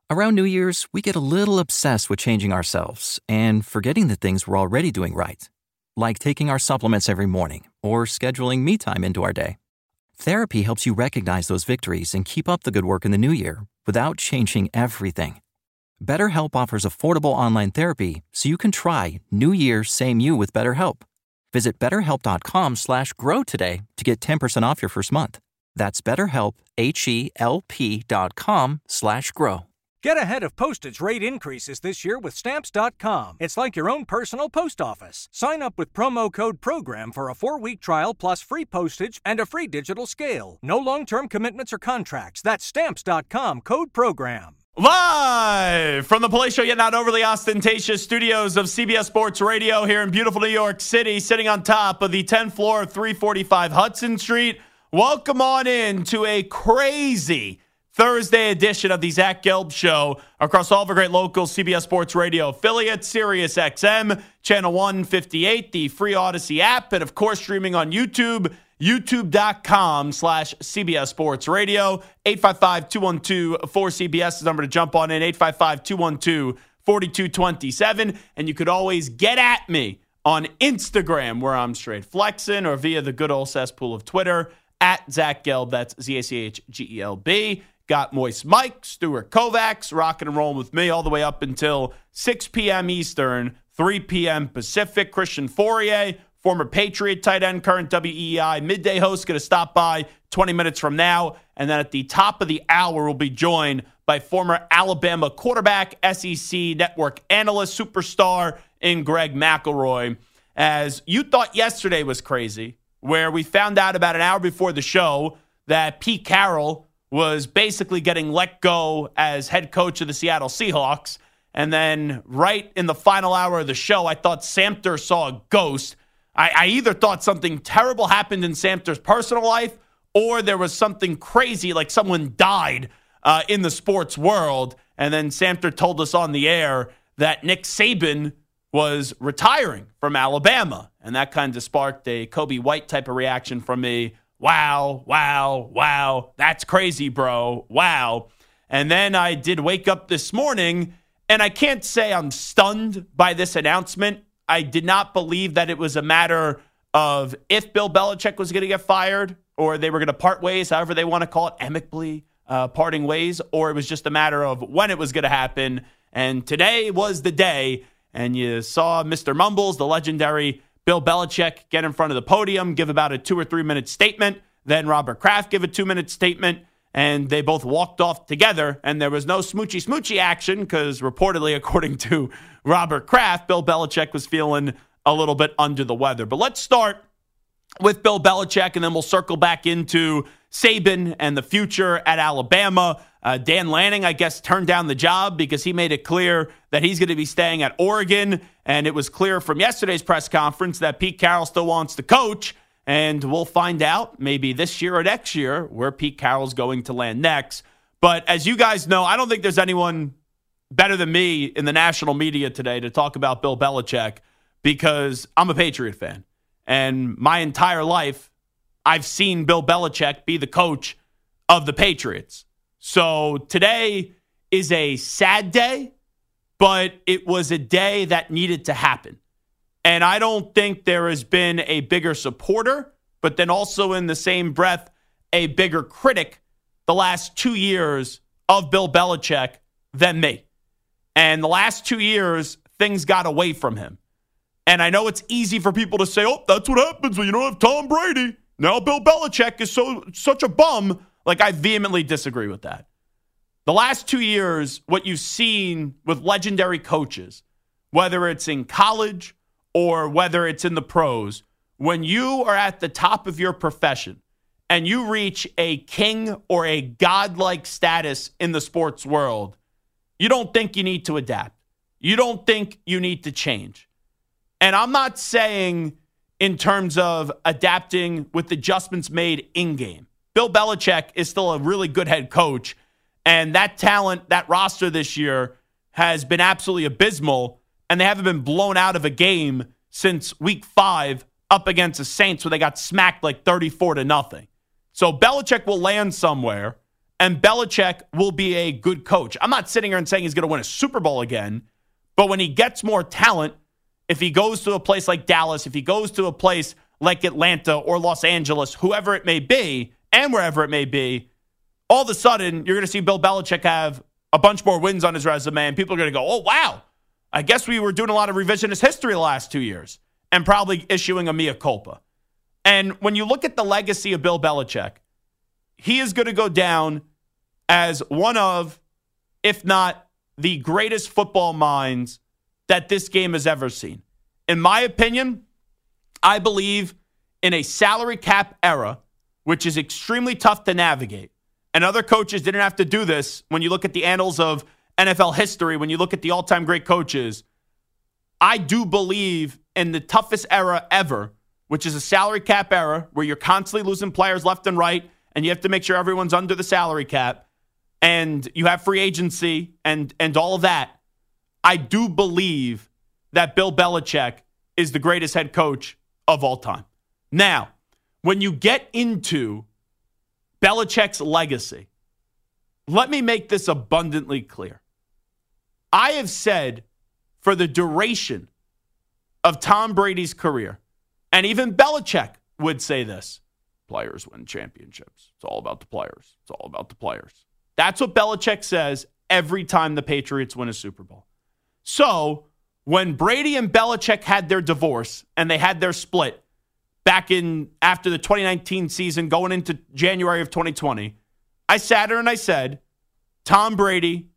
Around New Year's, we get a little obsessed with changing ourselves and forgetting the things we're already doing right, like taking our supplements every morning or scheduling me time into our day. Therapy helps you recognize those victories and keep up the good work in the new year without changing everything. BetterHelp offers affordable online therapy so you can try New Year, Same You with BetterHelp. Visit BetterHelp.com/grow today to get 10% off your first month. That's BetterHelp, HELP.com/grow. Get ahead of postage rate increases this year with Stamps.com. It's like your own personal post office. Sign up with promo code PROGRAM for a 4-week trial plus free postage and a free digital scale. No long-term commitments or contracts. That's Stamps.com, code PROGRAM. Live from the Palatial yet not overly ostentatious studios of CBS Sports Radio here in beautiful New York City, sitting on top of the 10th floor of 345 Hudson Street. Welcome on in to a crazy Thursday edition of the Zach Gelb Show across all of our great local CBS Sports Radio affiliates, Sirius XM, Channel 158, the free Odyssey app, and of course streaming on YouTube, youtube.com/CBS Sports Radio. 855-212-4CBS is the number to jump on in, 855-212-4227. And you could always get at me on Instagram, where I'm straight flexing, or via the good old cesspool of Twitter, at Zach Gelb, that's ZACHGELB. Got Moist Mike, Stuart Kovacs, rocking and rolling with me all the way up until 6 p.m. Eastern, 3 p.m. Pacific. Christian Fourier, former Patriot tight end, current WEEI midday host, going to stop by 20 minutes from now. And then at the top of the hour, we'll be joined by former Alabama quarterback, SEC network analyst, superstar in Greg McElroy. As you thought yesterday was crazy, where we found out about an hour before the show that Pete Carroll was basically getting let go as head coach of the Seattle Seahawks. And then right in the final hour of the show, I thought Samter saw a ghost. I either thought something terrible happened in Samter's personal life, or there was something crazy, like someone died in the sports world. And then Samter told us on the air that Nick Saban was retiring from Alabama. And that kind of sparked a Kobe White type of reaction from me. Wow, wow, wow. That's crazy, bro. Wow. And then I did wake up this morning, and I can't say I'm stunned by this announcement. I did not believe that it was a matter of if Bill Belichick was going to get fired or they were going to part ways, however they want to call it, amicably parting ways, or it was just a matter of when it was going to happen. And today was the day, and you saw Mr. Mumbles, the legendary Bill Belichick, get in front of the podium, give about a 2 or 3 minute statement. Then Robert Kraft give a 2-minute statement, and they both walked off together. And there was no smoochy action because reportedly, according to Robert Kraft, Bill Belichick was feeling a little bit under the weather. But let's start with Bill Belichick, and then we'll circle back into Saban and the future at Alabama. Dan Lanning, I guess, turned down the job because he made it clear that he's going to be staying at Oregon. And it was clear from yesterday's press conference that Pete Carroll still wants to coach. And we'll find out maybe this year or next year where Pete Carroll's going to land next. But as you guys know, I don't think there's anyone better than me in the national media today to talk about Bill Belichick because I'm a Patriot fan. And my entire life, I've seen Bill Belichick be the coach of the Patriots. So today is a sad day, but it was a day that needed to happen. And I don't think there has been a bigger supporter, but then also in the same breath, a bigger critic the last 2 years of Bill Belichick than me. And the last 2 years, things got away from him. And I know it's easy for people to say, oh, that's what happens when you don't have Tom Brady. Now Bill Belichick is such a bum. Like, I vehemently disagree with that. The last 2 years, what you've seen with legendary coaches, whether it's in college or whether it's in the pros, when you are at the top of your profession and you reach a king or a godlike status in the sports world, you don't think you need to adapt. You don't think you need to change. And I'm not saying in terms of adapting with adjustments made in-game. Bill Belichick is still a really good head coach, and that talent, that roster this year has been absolutely abysmal, and they haven't been blown out of a game since week 5 up against the Saints where they got smacked like 34-0. So Belichick will land somewhere, and Belichick will be a good coach. I'm not sitting here and saying he's going to win a Super Bowl again, but when he gets more talent, if he goes to a place like Dallas, if he goes to a place like Atlanta or Los Angeles, whoever it may be, and wherever it may be, all of a sudden, you're going to see Bill Belichick have a bunch more wins on his resume, and people are going to go, oh, wow, I guess we were doing a lot of revisionist history the last 2 years, and probably issuing a mea culpa. And when you look at the legacy of Bill Belichick, he is going to go down as one of, if not the greatest football minds that this game has ever seen. In my opinion, I believe in a salary cap era, which is extremely tough to navigate. And other coaches didn't have to do this. When you look at the annals of NFL history, when you look at the all-time great coaches, I do believe in the toughest era ever, which is a salary cap era where you're constantly losing players left and right, and you have to make sure everyone's under the salary cap, and you have free agency and all of that. I do believe that Bill Belichick is the greatest head coach of all time. Now, when you get into Belichick's legacy, let me make this abundantly clear. I have said for the duration of Tom Brady's career, and even Belichick would say this, players win championships. It's all about the players. It's all about the players. That's what Belichick says every time the Patriots win a Super Bowl. So when Brady and Belichick had their divorce and they had their split back in after the 2019 season going into January of 2020, I sat here and I said, Tom Brady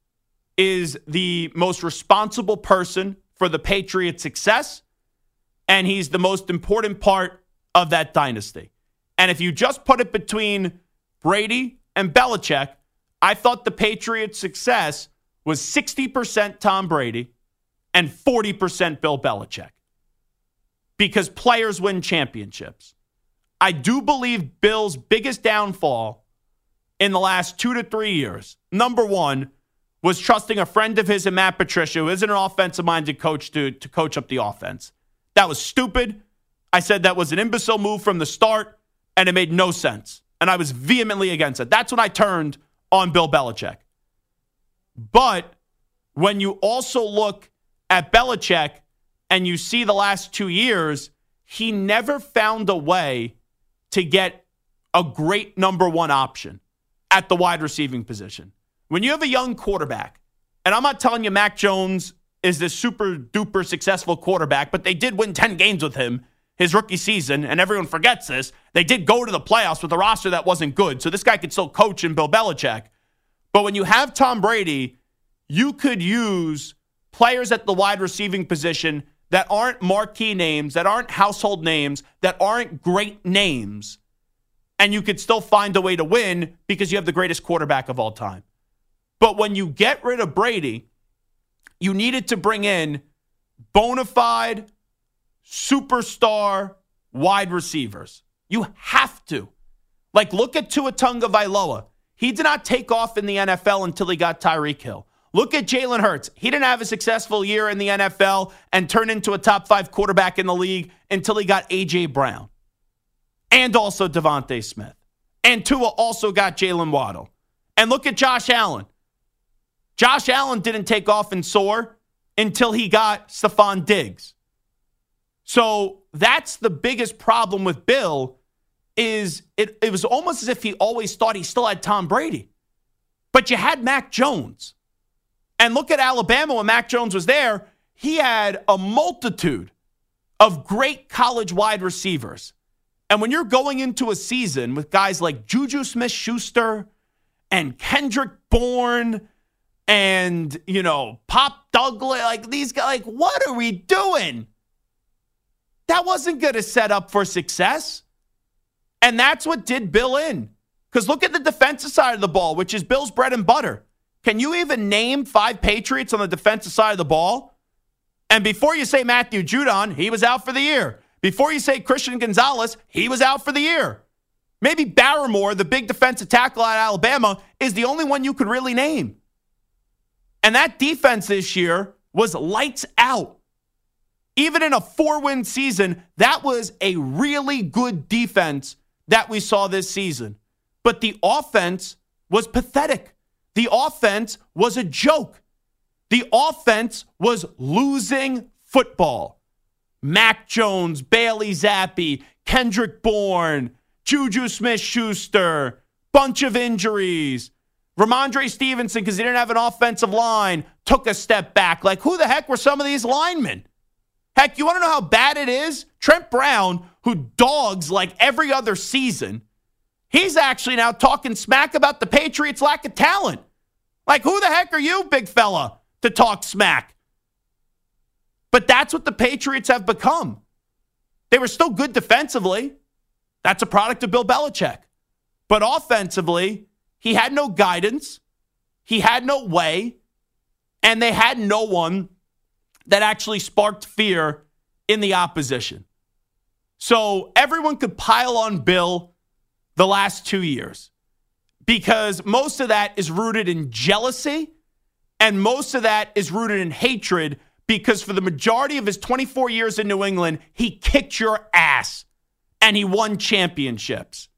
is the most responsible person for the Patriots' success, and he's the most important part of that dynasty. And if you just put it between Brady and Belichick, I thought the Patriots' success was 60% Tom Brady and 40% Bill Belichick. Because players win championships. I do believe Bill's biggest downfall in the last 2 to 3 years, number one, was trusting a friend of his in Matt Patricia, who isn't an offensive-minded coach, to coach up the offense. That was stupid. I said that was an imbecile move from the start, and it made no sense. And I was vehemently against it. That's when I turned on Bill Belichick. But when you also look at Belichick and you see the last 2 years, he never found a way to get a great number one option at the wide receiving position. When you have a young quarterback, and I'm not telling you Mac Jones is this super duper successful quarterback, but they did win 10 games with him his rookie season, and everyone forgets this. They did go to the playoffs with a roster that wasn't good, so this guy could still coach in Bill Belichick. But when you have Tom Brady, you could use players at the wide receiving position that aren't marquee names, that aren't household names, that aren't great names, and you could still find a way to win because you have the greatest quarterback of all time. But when you get rid of Brady, you needed to bring in bona fide superstar wide receivers. You have to. Like, look at Tua Tagovailoa. He did not take off in the NFL until he got Tyreek Hill. Look at Jalen Hurts. He didn't have a successful year in the NFL and turn into a top 5 quarterback in the league until he got A.J. Brown. And also Devontae Smith. And Tua also got Jalen Waddle. And look at Josh Allen. Josh Allen didn't take off and soar until he got Stephon Diggs. So that's the biggest problem with Bill is it was almost as if he always thought he still had Tom Brady. But you had Mac Jones. And look at Alabama when Mac Jones was there. He had a multitude of great college wide receivers. And when you're going into a season with guys like Juju Smith-Schuster and Kendrick Bourne and, Pop Douglas, like these guys, like, what are we doing? That wasn't going to set up for success. And that's what did Bill in. Because look at the defensive side of the ball, which is Bill's bread and butter. Can you even name 5 Patriots on the defensive side of the ball? And before you say Matthew Judon, he was out for the year. Before you say Christian Gonzalez, he was out for the year. Maybe Barrymore, the big defensive tackle at Alabama, is the only one you could really name. And that defense this year was lights out. Even in a 4-win season, that was a really good defense that we saw this season. But the offense was pathetic. The offense was a joke. The offense was losing football. Mac Jones, Bailey Zappi, Kendrick Bourne, Juju Smith-Schuster, bunch of injuries. Ramondre Stevenson, because he didn't have an offensive line, took a step back. Like, who the heck were some of these linemen? Heck, you want to know how bad it is? Trent Brown, who dogs like every other season, he's actually now talking smack about the Patriots' lack of talent. Like, who the heck are you, big fella, to talk smack? But that's what the Patriots have become. They were still good defensively. That's a product of Bill Belichick. But offensively, he had no guidance. He had no way. And they had no one that actually sparked fear in the opposition. So everyone could pile on Bill the last 2 years because most of that is rooted in jealousy and most of that is rooted in hatred because for the majority of his 24 years in New England, he kicked your ass and he won championships.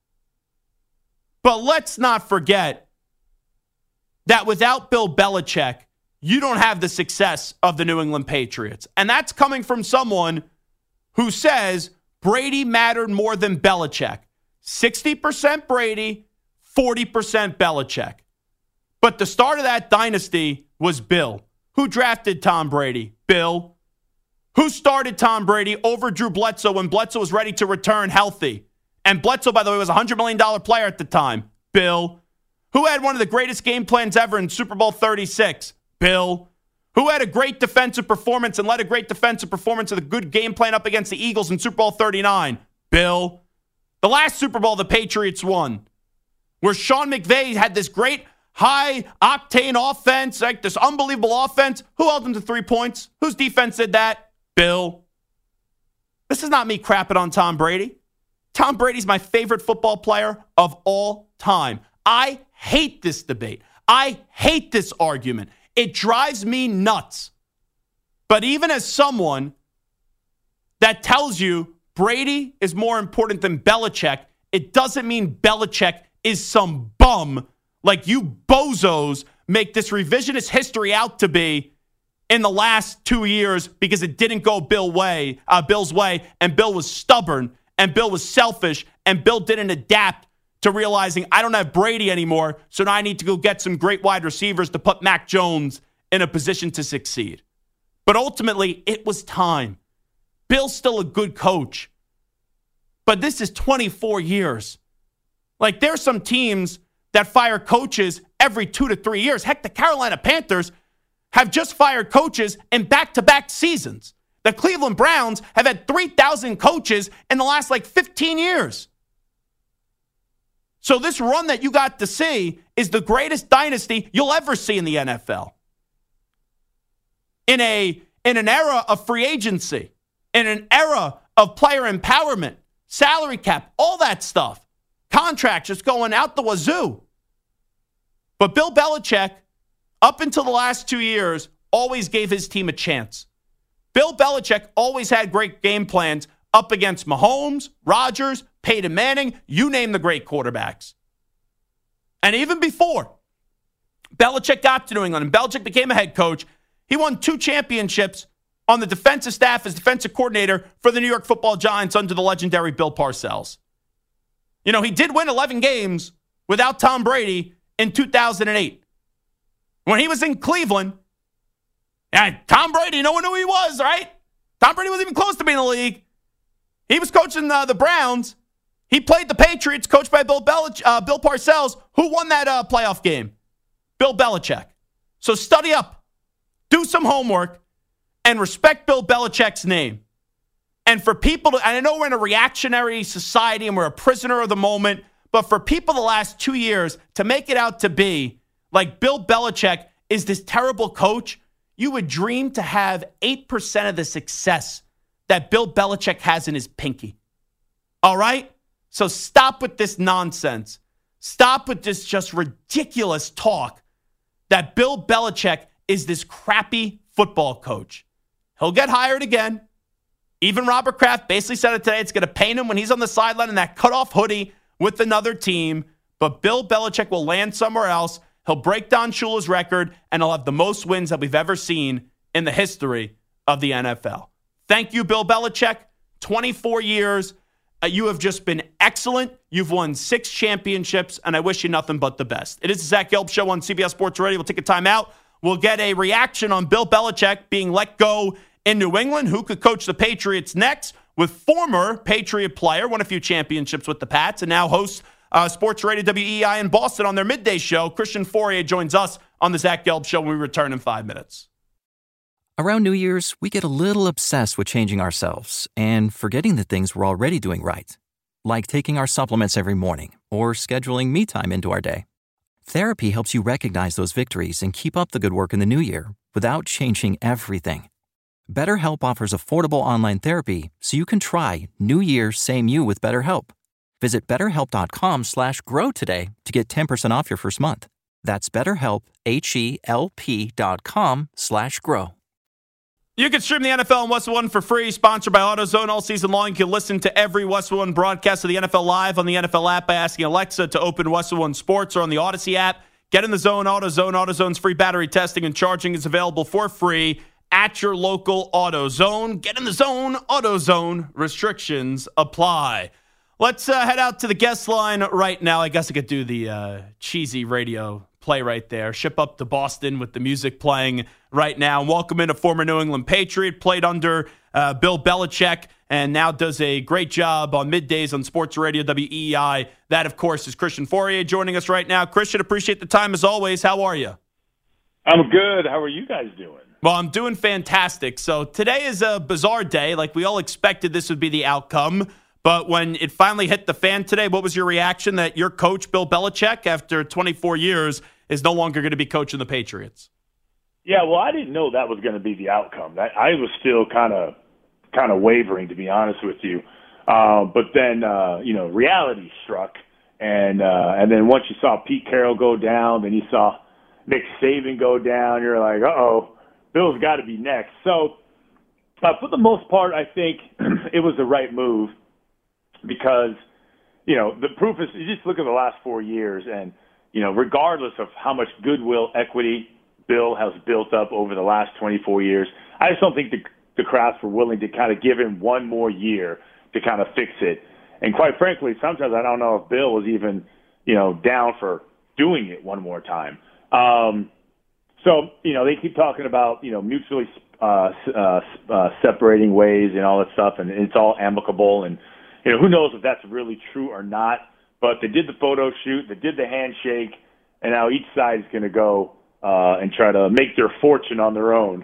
But let's not forget that without Bill Belichick, you don't have the success of the New England Patriots. And that's coming from someone who says Brady mattered more than Belichick. 60% Brady, 40% Belichick. But the start of that dynasty was Bill. Who drafted Tom Brady? Bill. Who started Tom Brady over Drew Bledsoe when Bledsoe was ready to return healthy? And Bledsoe, by the way, was a $100 million player at the time. Bill. Who had one of the greatest game plans ever in Super Bowl 36? Bill. Who had a great defensive performance and led a great defensive performance with a good game plan up against the Eagles in Super Bowl 39? Bill. The last Super Bowl the Patriots won, where Sean McVay had this great high-octane offense, like this unbelievable offense. Who held them to 3 points? Whose defense did that? Bill. This is not me crapping on Tom Brady. Tom Brady's my favorite football player of all time. I hate this debate. I hate this argument. It drives me nuts. But even as someone that tells you Brady is more important than Belichick, it doesn't mean Belichick is some bum like you bozos make this revisionist history out to be in the last 2 years because it didn't go Bill's way, and Bill was stubborn, and Bill was selfish, and Bill didn't adapt to realizing I don't have Brady anymore, so now I need to go get some great wide receivers to put Mac Jones in a position to succeed. But ultimately, it was time. Bill's still a good coach, but this is 24 years. Like, there's some teams that fire coaches every 2 to 3 years. Heck, the Carolina Panthers have just fired coaches in back-to-back seasons. The Cleveland Browns have had 3,000 coaches in the last, 15 years. So this run that you got to see is the greatest dynasty you'll ever see in the NFL. In an era of free agency, in an era of player empowerment, salary cap, all that stuff. Contracts just going out the wazoo. But Bill Belichick, up until the last 2 years, always gave his team a chance. Bill Belichick always had great game plans up against Mahomes, Rodgers, Peyton Manning, you name the great quarterbacks. And even before Belichick got to New England and Belichick became a head coach, he won 2 championships on the defensive staff as defensive coordinator for the New York Football Giants under the legendary Bill Parcells. You know, he did win 11 games without Tom Brady in 2008. When he was in Cleveland, Tom Brady, no one knew who he was, right? Tom Brady wasn't even close to being in the league. He was coaching the Browns. He played the Patriots, coached by Bill Parcells. Who won that playoff game? Bill Belichick. So study up, do some homework, and respect Bill Belichick's name. And for people and I know we're in a reactionary society and we're a prisoner of the moment, but for people the last 2 years to make it out to be like Bill Belichick is this terrible coach, you would dream to have 8% of the success that Bill Belichick has in his pinky. All right? So stop with this nonsense. Stop with this just ridiculous talk that Bill Belichick is this crappy football coach. He'll get hired again. Even Robert Kraft basically said it today. It's going to pain him when he's on the sideline in that cutoff hoodie with another team. but Bill Belichick will land somewhere else. He'll break Don Shula's record, and he'll have the most wins that we've ever seen in the history of the NFL. Thank you, Bill Belichick. 24 years. You have just been excellent. You've won 6 championships, and I wish you nothing but the best. It is the Zach Gelb Show on CBS Sports Radio. We'll take a timeout. We'll get a reaction on Bill Belichick being let go in New England. Who could coach the Patriots next? With former Patriot player, won a few championships with the Pats, and now hosts Sports Radio WEEI in Boston on their midday show. Christian Fauria joins us on the Zach Gelb Show when we return in 5 minutes. Around New Year's, we get a little obsessed with changing ourselves and forgetting the things we're already doing right, like taking our supplements every morning or scheduling me time into our day. Therapy helps you recognize those victories and keep up the good work in the new year without changing everything. BetterHelp offers affordable online therapy so you can try New Year, Same You with BetterHelp. Visit BetterHelp.com/grow today to get 10% off your first month. That's BetterHelp, HELP.com/grow. You can stream the NFL on Westwood One for free, sponsored by AutoZone all season long. You can listen to every Westwood One broadcast of the NFL live on the NFL app by asking Alexa to open Westwood One Sports or on the Odyssey app. Get in the zone, AutoZone. AutoZone's free battery testing and charging is available for free at your local AutoZone. Get in the zone, AutoZone. Restrictions apply. Let's head out to the guest line right now. I guess I could do the cheesy radio play right there. Ship up to Boston with the music playing right now. Welcome in a former New England Patriot, played under Bill Belichick, and now does a great job on middays on Sports Radio WEEI. That, of course, is Christian Fauria joining us right now. Christian, appreciate the time as always. How are you? I'm good. How are you guys doing? Well, I'm doing fantastic. So today is a bizarre day. Like we all expected this would be the outcome. But when it finally hit the fan today, what was your reaction that your coach, Bill Belichick, after 24 years, is no longer going to be coaching the Patriots? Yeah, well, I didn't know that was going to be the outcome. I was still kind of wavering, to be honest with you. But then, reality struck. And then once you saw Pete Carroll go down, then you saw Nick Saban go down, you're like, uh-oh, Bill's got to be next. So for the most part, I think it was the right move. Because, the proof is, you just look at the last 4 years and, regardless of how much goodwill equity Bill has built up over the last 24 years, I just don't think the Krafts were willing to kind of give him one more year to kind of fix it. And quite frankly, sometimes I don't know if Bill was even, down for doing it one more time. So, they keep talking about, mutually separating ways and all that stuff, and it's all amicable, and who knows if that's really true or not, but they did the photo shoot, they did the handshake, and now each side is going to go and try to make their fortune on their own.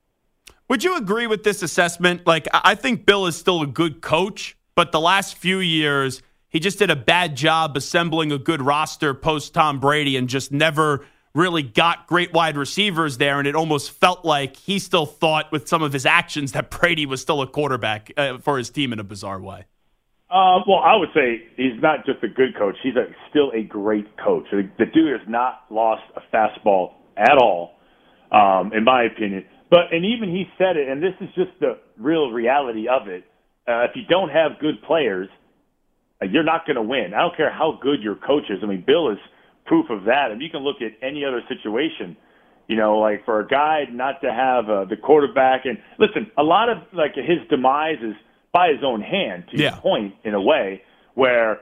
Would you agree with this assessment? Like, I think Bill is still a good coach, but the last few years, he just did a bad job assembling a good roster post-Tom Brady and just never really got great wide receivers there, and it almost felt like he still thought with some of his actions that Brady was still a quarterback for his team in a bizarre way. Well, I would say he's not just a good coach. He's still a great coach. The dude has not lost a fastball at all, in my opinion. And even he said it, and this is just the real reality of it. If you don't have good players, you're not going to win. I don't care how good your coach is. I mean, Bill is proof of that. And you can look at any other situation, like for a guy not to have the quarterback. And listen, a lot of his demise is by his own hand, to your point, in a way, where,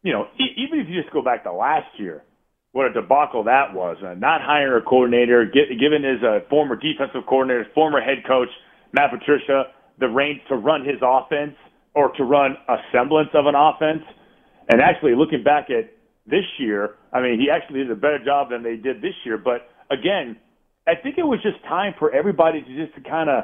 even if you just go back to last year, what a debacle that was. Not hiring a coordinator, giving his former defensive coordinator, former head coach, Matt Patricia, the reins to run his offense or to run a semblance of an offense. And actually, looking back at this year, I mean, he actually did a better job than they did this year. But, again, I think it was just time for everybody to kind of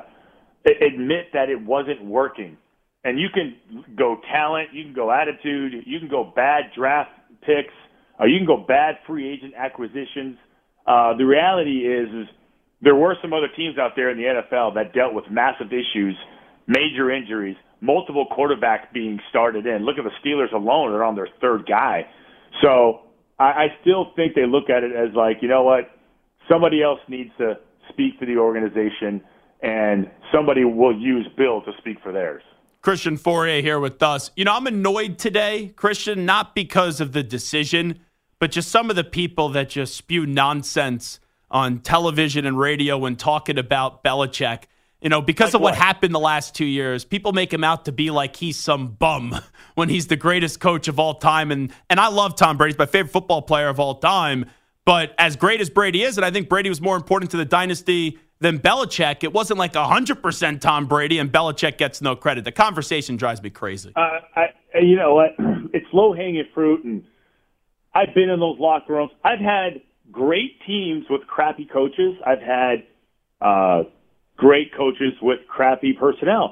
admit that it wasn't working. And you can go talent, you can go attitude, you can go bad draft picks, you can go bad free agent acquisitions. The reality is there were some other teams out there in the NFL that dealt with massive issues, major injuries, multiple quarterbacks being started in. Look at the Steelers alone, they're on their third guy. So I still think they look at it as like, you know what, somebody else needs to speak for the organization, and somebody will use Bill to speak for theirs. Christian Fauria here with us. I'm annoyed today, Christian, not because of the decision, but just some of the people that just spew nonsense on television and radio when talking about Belichick. Because of what happened the last 2 years, people make him out to be like he's some bum when he's the greatest coach of all time. And I love Tom Brady. He's my favorite football player of all time. But as great as Brady is, and I think Brady was more important to the dynasty than Belichick, it wasn't like 100% Tom Brady and Belichick gets no credit. The conversation drives me crazy. You know what? It's low-hanging fruit, and I've been in those locker rooms. I've had great teams with crappy coaches. I've had great coaches with crappy personnel.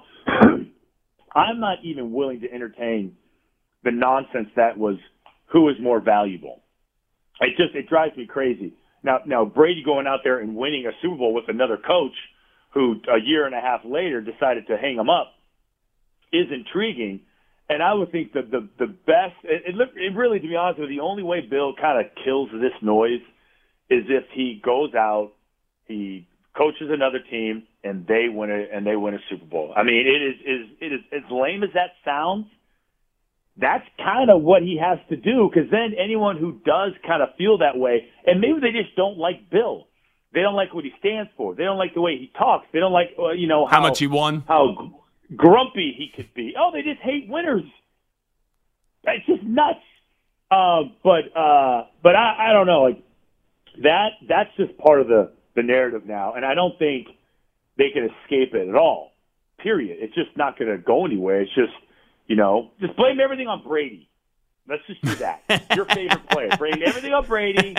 I'm not even willing to entertain the nonsense that was who is more valuable. It drives me crazy. Now Brady going out there and winning a Super Bowl with another coach who a year and a half later decided to hang him up is intriguing. And I would think that the best, it really, to be honest with you, the only way Bill kind of kills this noise is if he goes out, he coaches another team, and they win a Super Bowl. I mean, it is as lame as that sounds. That's kind of what he has to do, because then anyone who does kind of feel that way, and maybe they just don't like Bill. They don't like what he stands for. They don't like the way he talks. They don't like, how much he won, how grumpy he could be. Oh, they just hate winners. It's just nuts. But I don't know. Like that's just part of the narrative now, and I don't think they can escape it at all. Period. It's just not going to go anywhere. It's just, just blame everything on Brady. Let's just do that. Your favorite player. Blame everything on Brady.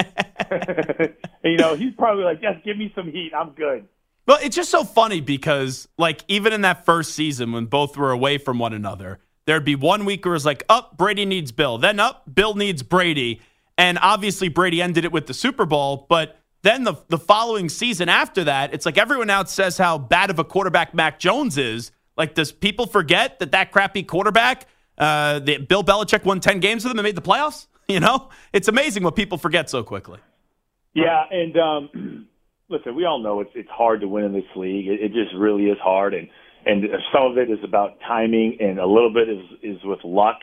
And, he's probably like, just give me some heat. I'm good. Well, it's just so funny because, even in that first season when both were away from one another, there'd be 1 week where it was like, Brady needs Bill. Then, Bill needs Brady. And obviously Brady ended it with the Super Bowl. But then the following season after that, it's like everyone else says how bad of a quarterback Mac Jones is. Like, does people forget that crappy quarterback, Bill Belichick won 10 games with him and made the playoffs? It's amazing what people forget so quickly. Yeah, and listen, we all know it's hard to win in this league. It just really is hard, and some of it is about timing, and a little bit is with luck.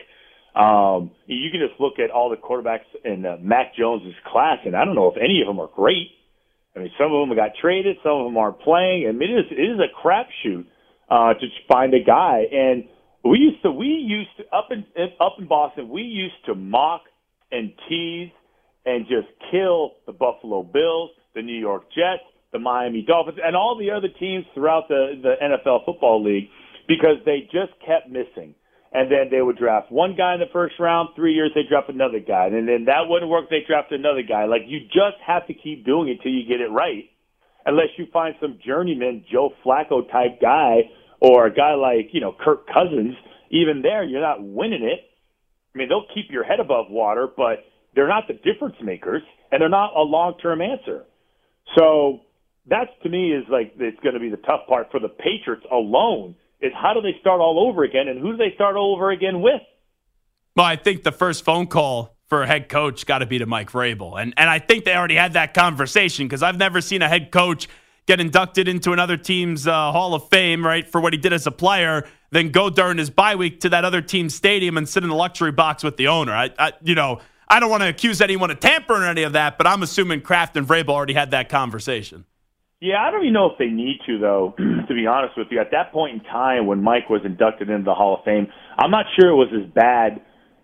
You can just look at all the quarterbacks in Mac Jones' class, and I don't know if any of them are great. I mean, some of them got traded, some of them aren't playing. I mean, it is a crapshoot to find a guy. And we used to up in Boston, we used to mock and tease and just kill the Buffalo Bills, the New York Jets, the Miami Dolphins, and all the other teams throughout the NFL Football League because they just kept missing. And then they would draft one guy in the first round, 3 years they draft another guy. And then that wouldn't work, they draft another guy. Like, you just have to keep doing it till you get it right. Unless you find some journeyman Joe Flacco type guy or a guy like, Kirk Cousins. Even there, you're not winning it. I mean, they'll keep your head above water, but they're not the difference makers, and they're not a long-term answer. So that's, to me, is like it's going to be the tough part for the Patriots alone. Is how do they start all over again, and who do they start all over again with? Well, I think the first phone call for a head coach got to be to Mike Vrabel. And I think they already had that conversation because I've never seen a head coach get inducted into another team's Hall of Fame, right, for what he did as a player, then go during his bye week to that other team's stadium and sit in the luxury box with the owner. I don't want to accuse anyone of tampering or any of that, but I'm assuming Kraft and Vrabel already had that conversation. Yeah, I don't even know if they need to, though, to be honest with you. At that point in time when Mike was inducted into the Hall of Fame, I'm not sure it was as bad.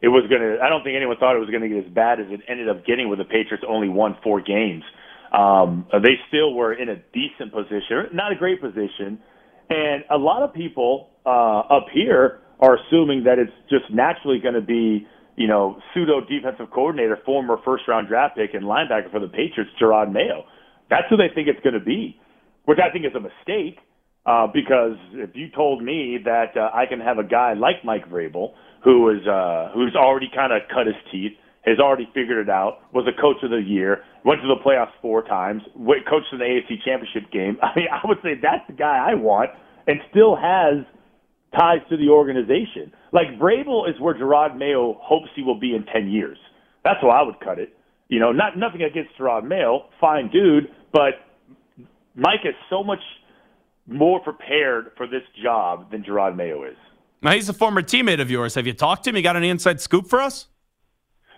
I don't think anyone thought it was going to get as bad as it ended up getting with the Patriots only won 4 games. They still were in a decent position, not a great position. And a lot of people up here are assuming that it's just naturally going to be, pseudo defensive coordinator, former first-round draft pick and linebacker for the Patriots, Jerod Mayo. That's who they think it's going to be, which I think is a mistake because if you told me that I can have a guy like Mike Vrabel who's already kind of cut his teeth, has already figured it out, was a coach of the year, went to the playoffs 4 times, coached in the AFC Championship game. I mean, I would say that's the guy I want and still has ties to the organization. Like, Vrabel is where Jerod Mayo hopes he will be in 10 years. That's how I would cut it. Nothing against Jerod Mayo, fine dude, but Mike is so much more prepared for this job than Jerod Mayo is. Now, he's a former teammate of yours. Have you talked to him? You got any inside scoop for us?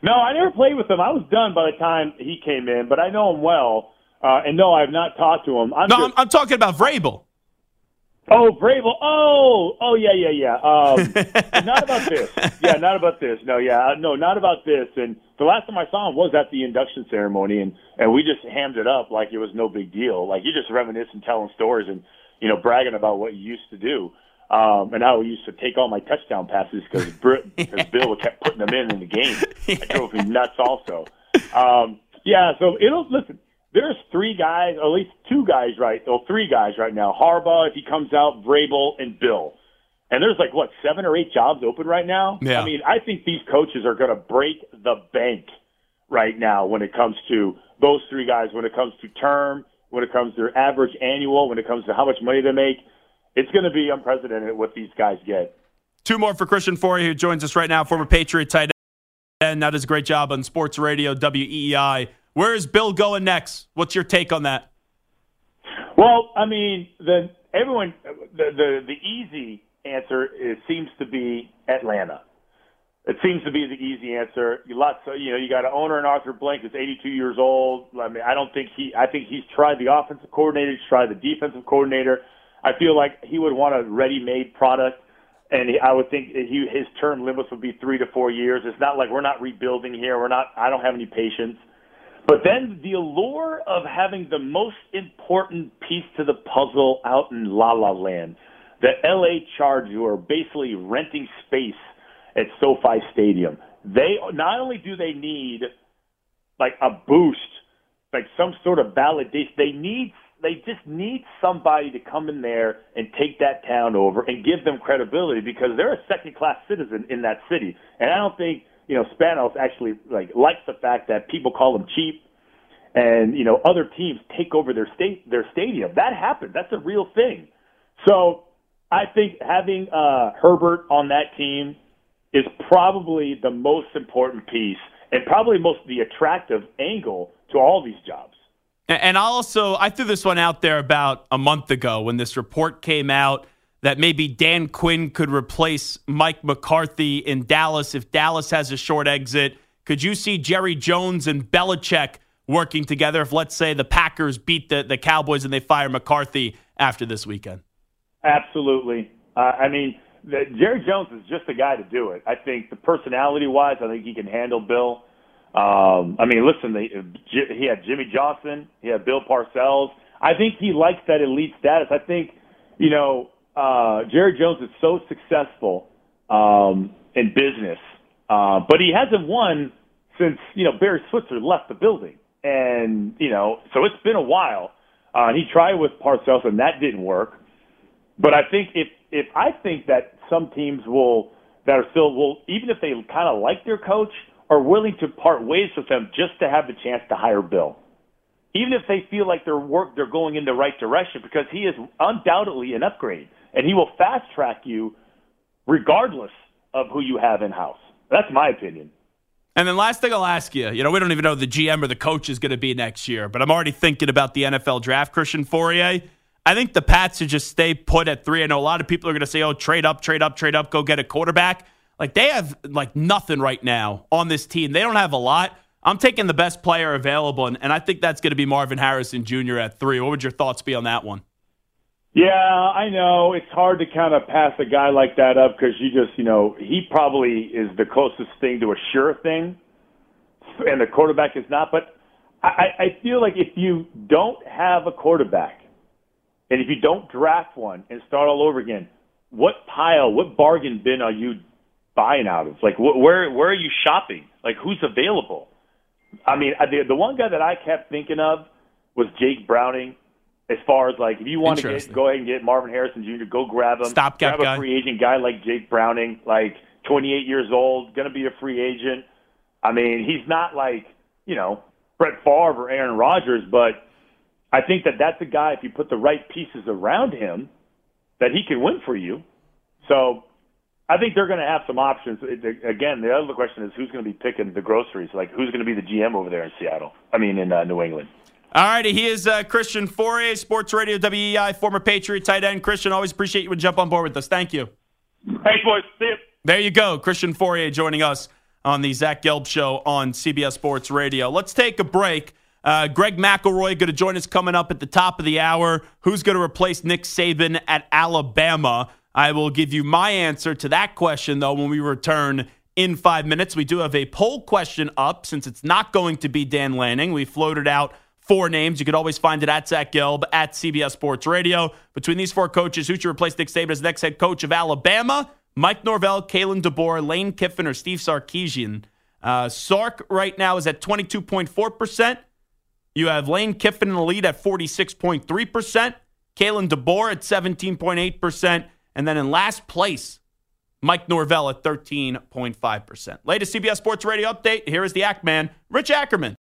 No, I never played with him. I was done by the time he came in, but I know him well. And no, I've not talked to him. I'm talking about Vrabel. Oh, Vrabel. Oh, yeah. Not about this. Yeah, not about this. No, not about this. And the last time I saw him was at the induction ceremony, and we just hammed it up like it was no big deal. Like, you just reminiscing, telling stories, and bragging about what you used to do. And how he used to take all my touchdown passes because Bill kept putting them in the game. I drove him nuts also. So listen, there's three guys, or at least three guys right now. Harbaugh, if he comes out, Vrabel, and Bill. And there's 7 or 8 jobs open right now. Yeah. I mean, I think these coaches are going to break the bank right now when it comes to those three guys, when it comes to term, when it comes to their average annual, when it comes to how much money they make. It's going to be unprecedented what these guys get. 2 more for Christian Fauria, who joins us right now, former Patriot tight end. Now does a great job on Sports Radio, WEEI. Where is Bill going next? What's your take on that? Well, I mean, the easy answer seems to be Atlanta. It seems to be the easy answer. You got an owner in Arthur Blank who's 82 years old. I mean, I think he's tried the offensive coordinator, he's tried the defensive coordinator. I feel like he would want a ready-made product, and I would think his term limits would be 3 to 4 years. It's not like we're not rebuilding here. I don't have any patience. But then the allure of having the most important piece to the puzzle out in La La Land, the L.A. Chargers, who are basically renting space at SoFi Stadium. They not only do they need a boost, some sort of validation, they just need somebody to come in there and take that town over and give them credibility because they're a second-class citizen in that city. And I don't think, Spanos actually likes the fact that people call him cheap and, other teams take over their stadium. That happened. That's a real thing. So I think having Herbert on that team is probably the most important piece and probably the attractive angle to all these jobs. And I threw this one out there about a month ago when this report came out that maybe Dan Quinn could replace Mike McCarthy in Dallas if Dallas has a short exit. Could you see Jerry Jones and Belichick working together if, let's say, the Packers beat the Cowboys and they fire McCarthy after this weekend? Absolutely. Jerry Jones is just the guy to do it. I think personality-wise, I think he can handle Bill. Listen, he had Jimmy Johnson. He had Bill Parcells. I think he likes that elite status. I think, Jerry Jones is so successful in business, but he hasn't won since, Barry Switzer left the building. And, so it's been a while. He tried with Parcells, and that didn't work. But I think I think that some teams will, even if they kind of like their coach, are willing to part ways with them just to have the chance to hire Bill. Even if they feel like they're going in the right direction, because he is undoubtedly an upgrade, and he will fast-track you regardless of who you have in-house. That's my opinion. And then last thing I'll ask you, we don't even know the GM or the coach is going to be next year, but I'm already thinking about the NFL draft, Christian Fauria. I think the Pats should just stay put at 3. I know a lot of people are going to say, trade up, go get a quarterback. They have nothing right now on this team. They don't have a lot. I'm taking the best player available, and I think that's going to be Marvin Harrison Jr. at 3. What would your thoughts be on that one? Yeah, I know. It's hard to kind of pass a guy like that up because he probably is the closest thing to a sure thing, and the quarterback is not. But I feel like if you don't have a quarterback, and if you don't draft one and start all over again, what bargain bin are you buying out of? Where are you shopping? Who's available? The one guy that I kept thinking of was Jake Browning. As far as if you want to go ahead and get Marvin Harrison Jr., go grab him. Stopgap grab a free agent guy like Jake Browning, 28 years old, going to be a free agent. He's not Brett Favre or Aaron Rodgers, but I think that's a guy, if you put the right pieces around him, that he can win for you. So I think they're going to have some options. Again, the other question is who's going to be picking the groceries? Who's going to be the GM over there in New England? All righty, he is Christian Fauria, Sports Radio WEEI, former Patriot tight end. Christian, always appreciate you would jump on board with us. Thank you. Thanks, boys. See you. There you go. Christian Fauria joining us on the Zach Gelb Show on CBS Sports Radio. Let's take a break. Greg McElroy going to join us coming up at the top of the hour. Who's going to replace Nick Saban at Alabama? I will give you my answer to that question, though, when we return in 5 minutes. We do have a poll question up since it's not going to be Dan Lanning. We floated out 4 names. You could always find it at Zach Gelb, at CBS Sports Radio. Between these 4 coaches, who should replace Nick Saban as next head coach of Alabama? Mike Norvell, Kalen DeBoer, Lane Kiffin, or Steve Sarkisian. Sark right now is at 22.4%. You have Lane Kiffin in the lead at 46.3%. Kalen DeBoer at 17.8%. And then in last place, Mike Norvell at 13.5%. Latest CBS Sports Radio update. Here is the Act Man, Rich Ackerman.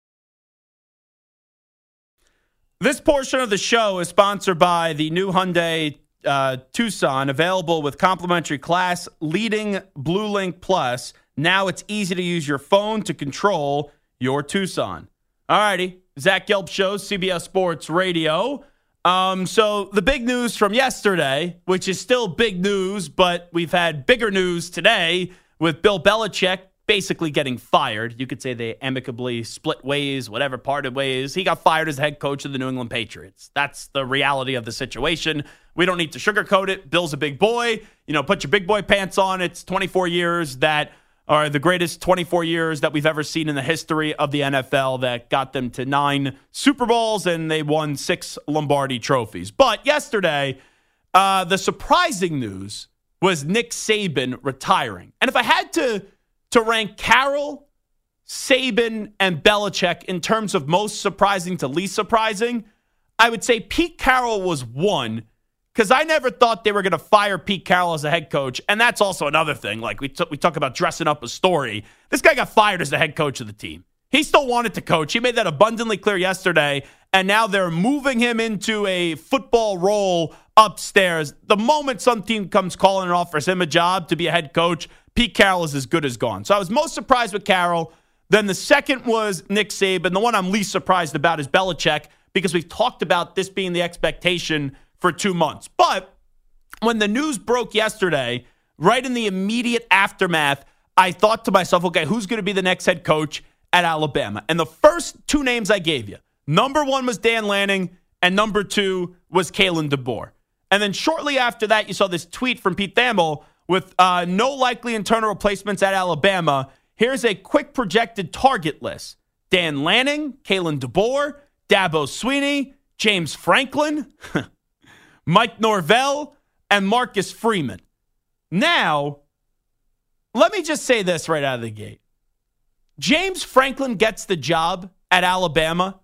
This portion of the show is sponsored by the new Hyundai Tucson, available with complimentary class leading BlueLink Plus. Now it's easy to use your phone to control your Tucson. All righty. Zach Gelb Show, CBS Sports Radio. So the big news from yesterday, which is still big news, but we've had bigger news today with Bill Belichick basically getting fired. You could say they amicably split ways, whatever, parted ways. He got fired as head coach of the New England Patriots. That's the reality of the situation. We don't need to sugarcoat it. Bill's a big boy. Put your big boy pants on. It's 24 years that are the greatest 24 years that we've ever seen in the history of the NFL that got them to 9 Super Bowls and they won 6 Lombardi trophies. But yesterday, the surprising news was Nick Saban retiring. And if I had to rank Carroll, Saban, and Belichick in terms of most surprising to least surprising, I would say Pete Carroll was 1, because I never thought they were going to fire Pete Carroll as a head coach. And that's also another thing. Like we talk about dressing up a story. This guy got fired as the head coach of the team. He still wanted to coach. He made that abundantly clear yesterday. And now they're moving him into a football role upstairs. The moment some team comes calling and offers him a job to be a head coach, Pete Carroll is as good as gone. So I was most surprised with Carroll. Then the second was Nick Saban. The one I'm least surprised about is Belichick, because we've talked about this being the expectation for 2 months. But when the news broke yesterday, right in the immediate aftermath, I thought to myself, okay, who's going to be the next head coach at Alabama? And the first 2 names I gave you, number 1 was Dan Lanning, and number 2 was Kalen DeBoer. And then shortly after that, you saw this tweet from Pete Thamel with no likely internal replacements at Alabama. Here's a quick projected target list. Dan Lanning, Kalen DeBoer, Dabo Swinney, James Franklin, Mike Norvell, and Marcus Freeman. Now, let me just say this right out of the gate. James Franklin gets the job at Alabama.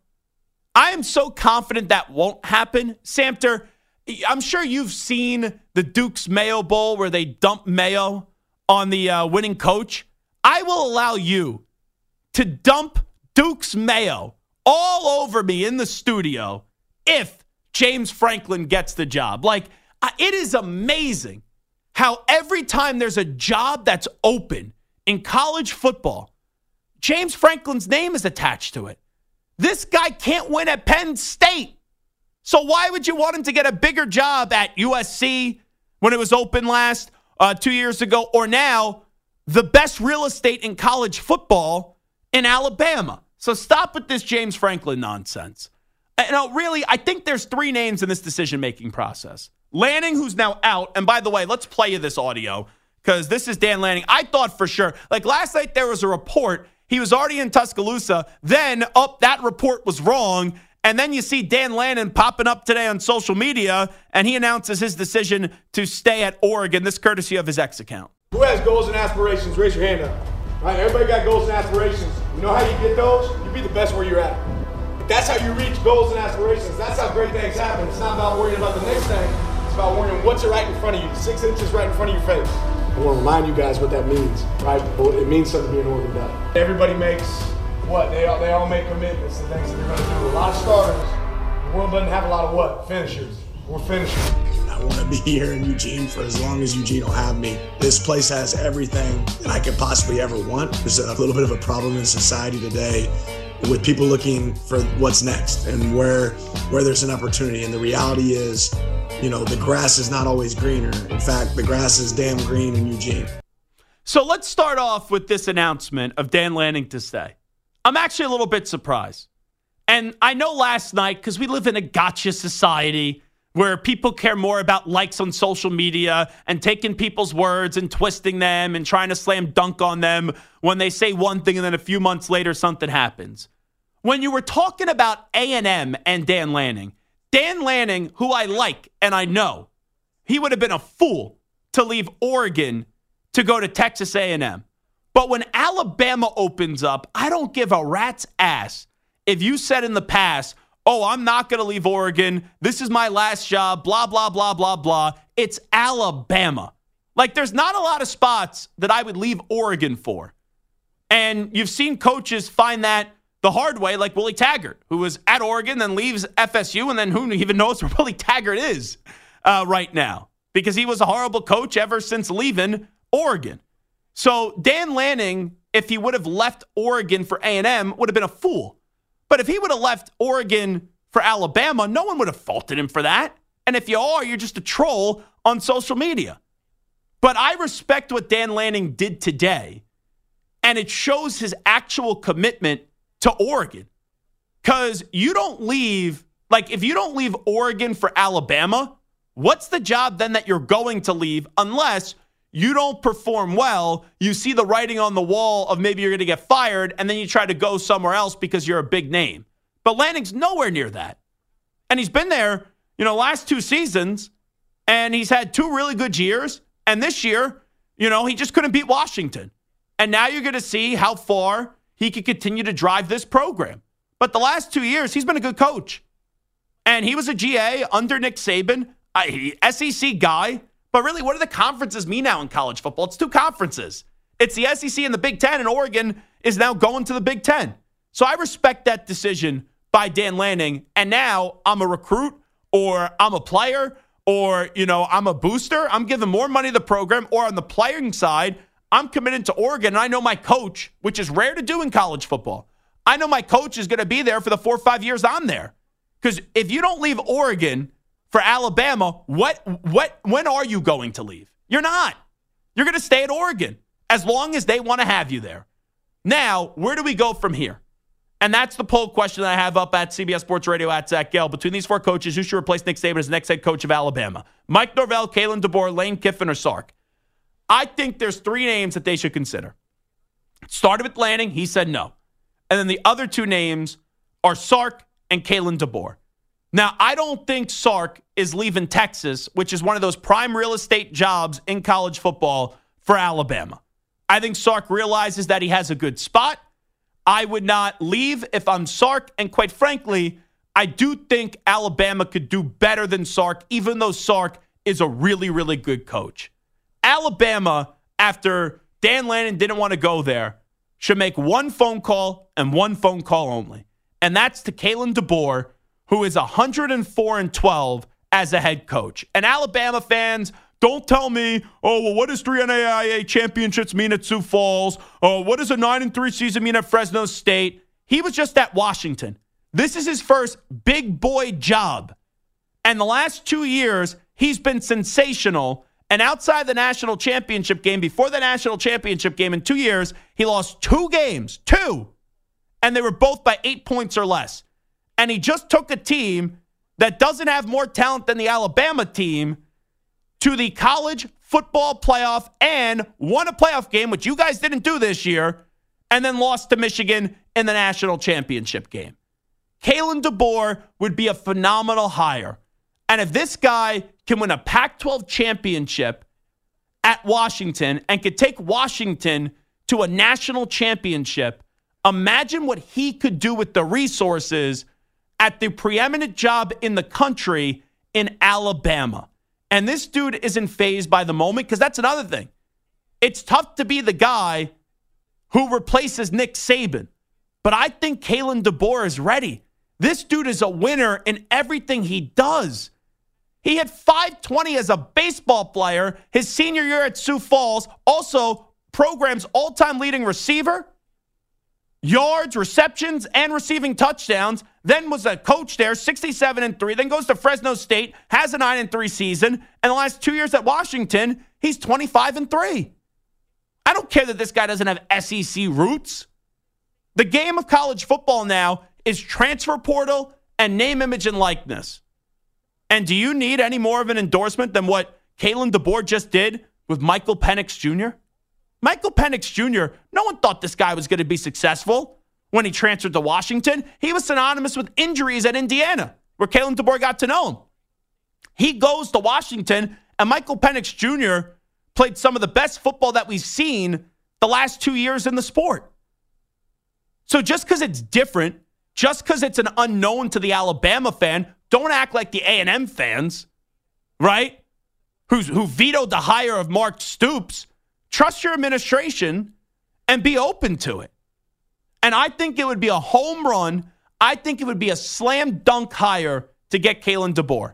I am so confident that won't happen. Samter, I'm sure you've seen the Duke's Mayo Bowl where they dump mayo on the winning coach. I will allow you to dump Duke's mayo all over me in the studio if James Franklin gets the job. Like, it is amazing how every time there's a job that's open in college football, James Franklin's name is attached to it. This guy can't win at Penn State. So why would you want him to get a bigger job at USC when it was open last 2 years ago, or now the best real estate in college football in Alabama? So stop with this James Franklin nonsense. No, really, I think there's 3 names in this decision-making process. Lanning, who's now out. And by the way, let's play you this audio because this is Dan Lanning. I thought for sure, like last night there was a report. He was already in Tuscaloosa. Then, that report was wrong. And then you see Dan Lanning popping up today on social media, and he announces his decision to stay at Oregon, this courtesy of his X account. Who has goals and aspirations? Raise your hand up. All right, everybody got goals and aspirations. You know how you get those? You be the best where you're at. That's how you reach goals and aspirations. That's how great things happen. It's not about worrying about the next thing. It's about worrying what's right in front of you, 6 inches right in front of your face. I want to remind you guys what that means, right? It means something to be an Oregon Duck. Everybody makes what? They all make commitments to things that they're going to do. A lot of starters. The world doesn't have a lot of what? Finishers. We're finishers. I want to be here in Eugene for as long as Eugene will have me. This place has everything that I could possibly ever want. There's a little bit of a problem in society today with people looking for what's next and where there's an opportunity. And the reality is, the grass is not always greener. In fact, the grass is damn green in Eugene. So let's start off with this announcement of Dan Lanning to stay. I'm actually a little bit surprised. And I know last night, because we live in a gotcha society where people care more about likes on social media and taking people's words and twisting them and trying to slam dunk on them when they say one thing and then a few months later something happens. When you were talking about A&M and Dan Lanning, who I like and I know, he would have been a fool to leave Oregon to go to Texas A&M. But when Alabama opens up, I don't give a rat's ass if you said in the past, oh, I'm not going to leave Oregon. This is my last job, blah, blah, blah, blah, blah. It's Alabama. Like, there's not a lot of spots that I would leave Oregon for. And you've seen coaches find that the hard way, like Willie Taggart, who was at Oregon, then leaves FSU, and then who even knows where Willie Taggart is right now, because he was a horrible coach ever since leaving Oregon. So Dan Lanning, if he would have left Oregon for A&M, would have been a fool. But if he would have left Oregon for Alabama, no one would have faulted him for that. And if you are, you're just a troll on social media. But I respect what Dan Lanning did today, and it shows his actual commitment to Oregon. Because you don't leave, like if you don't leave Oregon for Alabama, what's the job then that you're going to leave unless you don't perform well, you see the writing on the wall of maybe you're going to get fired, and then you try to go somewhere else because you're a big name. But Lanning's nowhere near that. And he's been there, last 2 seasons, and he's had 2 really good years. And this year, he just couldn't beat Washington. And now you're going to see how far he can continue to drive this program. But the last 2 years, he's been a good coach. And he was a GA under Nick Saban, SEC guy. But really, what do the conferences mean now in college football? It's 2 conferences. It's the SEC and the Big Ten, and Oregon is now going to the Big Ten. So I respect that decision by Dan Lanning. And now I'm a recruit, or I'm a player, or, I'm a booster. I'm giving more money to the program. Or on the playing side, I'm committed to Oregon, and I know my coach, which is rare to do in college football. I know my coach is going to be there for the 4 or 5 years I'm there. Because if you don't leave Oregon for Alabama, when are you going to leave? You're not. You're going to stay at Oregon as long as they want to have you there. Now, where do we go from here? And that's the poll question that I have up at CBS Sports Radio at Zach Gell. Between these 4 coaches, who should replace Nick Saban as the next head coach of Alabama? Mike Norvell, Kalen DeBoer, Lane Kiffin, or Sark? I think there's 3 names that they should consider. It started with Lanning. He said no. And then the other 2 names are Sark and Kalen DeBoer. Now, I don't think Sark is leaving Texas, which is one of those prime real estate jobs in college football, for Alabama. I think Sark realizes that he has a good spot. I would not leave if I'm Sark. And quite frankly, I do think Alabama could do better than Sark, even though Sark is a really, really good coach. Alabama, after Dan Lanning didn't want to go there, should make 1 phone call and 1 phone call only. And that's to Kalen DeBoer, who is 104-12 as a head coach. And Alabama fans, don't tell me, what does 3 NAIA championships mean at Sioux Falls? What does a 9-3 season mean at Fresno State? He was just at Washington. This is his first big boy job. And the last 2 years, he's been sensational. And outside the national championship game, before the national championship game in 2 years, he lost 2 games. 2. And they were both by 8 points or less. And he just took a team that doesn't have more talent than the Alabama team to the college football playoff and won a playoff game, which you guys didn't do this year, and then lost to Michigan in the national championship game. Kalen DeBoer would be a phenomenal hire. And if this guy can win a Pac-12 championship at Washington and could take Washington to a national championship, imagine what he could do with the resources at the preeminent job in the country in Alabama. And this dude isn't fazed by the moment, because that's another thing. It's tough to be the guy who replaces Nick Saban. But I think Kalen DeBoer is ready. This dude is a winner in everything he does. He had 520 as a baseball player his senior year at Sioux Falls. Also, program's all-time leading receiver, yards, receptions, and receiving touchdowns. Then was a coach there, 67-3. Then goes to Fresno State, has a 9-3 season. And the last 2 years at Washington, he's 25-3. I don't care that this guy doesn't have SEC roots. The game of college football now is transfer portal and name, image, and likeness. And do you need any more of an endorsement than what Kalen DeBoer just did with Michael Penix Jr.? Michael Penix Jr., no one thought this guy was going to be successful when he transferred to Washington. He was synonymous with injuries at Indiana, where Kalen DeBoer got to know him. He goes to Washington, and Michael Penix Jr. played some of the best football that we've seen the last 2 years in the sport. So just because it's different, just because it's an unknown to the Alabama fan, don't act like the A&M fans, right? Who vetoed the hire of Mark Stoops. Trust your administration and be open to it. And I think it would be a home run. I think it would be a slam dunk hire to get Kalen DeBoer.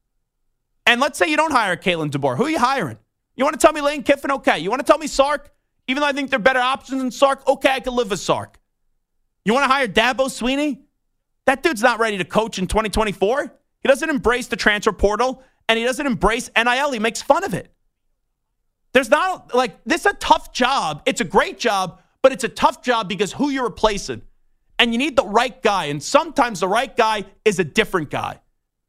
And let's say you don't hire Kalen DeBoer. Who are you hiring? You want to tell me Lane Kiffin? Okay. You want to tell me Sark? Even though I think there are better options than Sark, okay, I can live with Sark. You want to hire Dabo Swinney? That dude's not ready to coach in 2024. He doesn't embrace the transfer portal, and he doesn't embrace NIL. He makes fun of it. There's not, this is a tough job. It's a great job, but it's a tough job because who you're replacing. And you need the right guy, and sometimes the right guy is a different guy.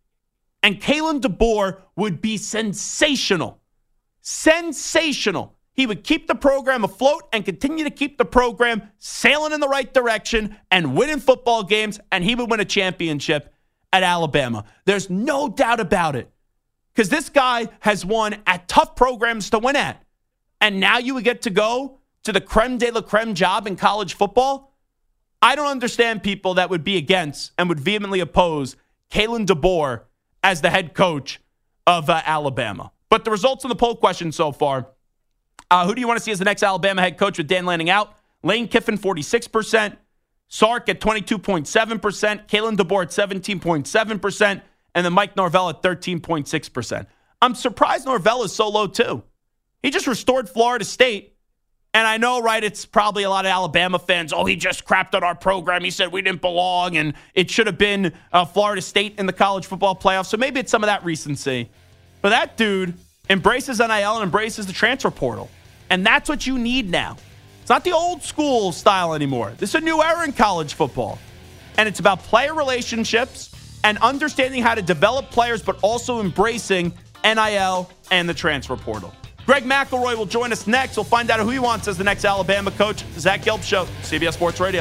And Kalen DeBoer would be sensational. Sensational. He would keep the program afloat and continue to keep the program sailing in the right direction and winning football games, and he would win a championship at Alabama. There's no doubt about it. Because this guy has won at tough programs to win at. And now you would get to go to the creme de la creme job in college football? I don't understand people that would be against and would vehemently oppose Kalen DeBoer as the head coach of Alabama. But the results in the poll question so far, who do you want to see as the next Alabama head coach with Dan Lanning out? Lane Kiffin, 46%. Sark at 22.7%. Kalen DeBoer at 17.7%. And then Mike Norvell at 13.6%. I'm surprised Norvell is so low, too. He just restored Florida State. And I know, right, it's probably a lot of Alabama fans. Oh, he just crapped on our program. He said we didn't belong, and it should have been Florida State in the college football playoffs. So maybe it's some of that recency. But that dude embraces NIL and embraces the transfer portal. And that's what you need now. It's not the old school style anymore. This is a new era in college football. And it's about player relationships and understanding how to develop players, but also embracing NIL and the transfer portal. Greg McElroy will join us next. We'll find out who he wants as the next Alabama coach. Zach Gelb Show, CBS Sports Radio.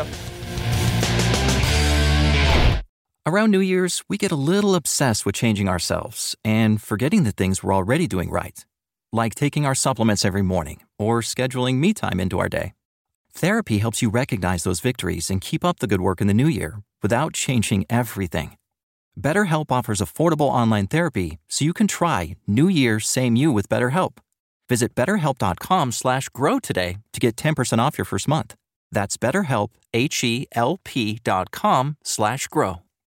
Around New Year's, we get a little obsessed with changing ourselves and forgetting the things we're already doing right. Like taking our supplements every morning or scheduling me time into our day. Therapy helps you recognize those victories and keep up the good work in the new year without changing everything. BetterHelp offers affordable online therapy so you can try New Year, Same You with BetterHelp. Visit BetterHelp.com/grow today to get 10% off your first month. That's BetterHelp, HELP.com/grow.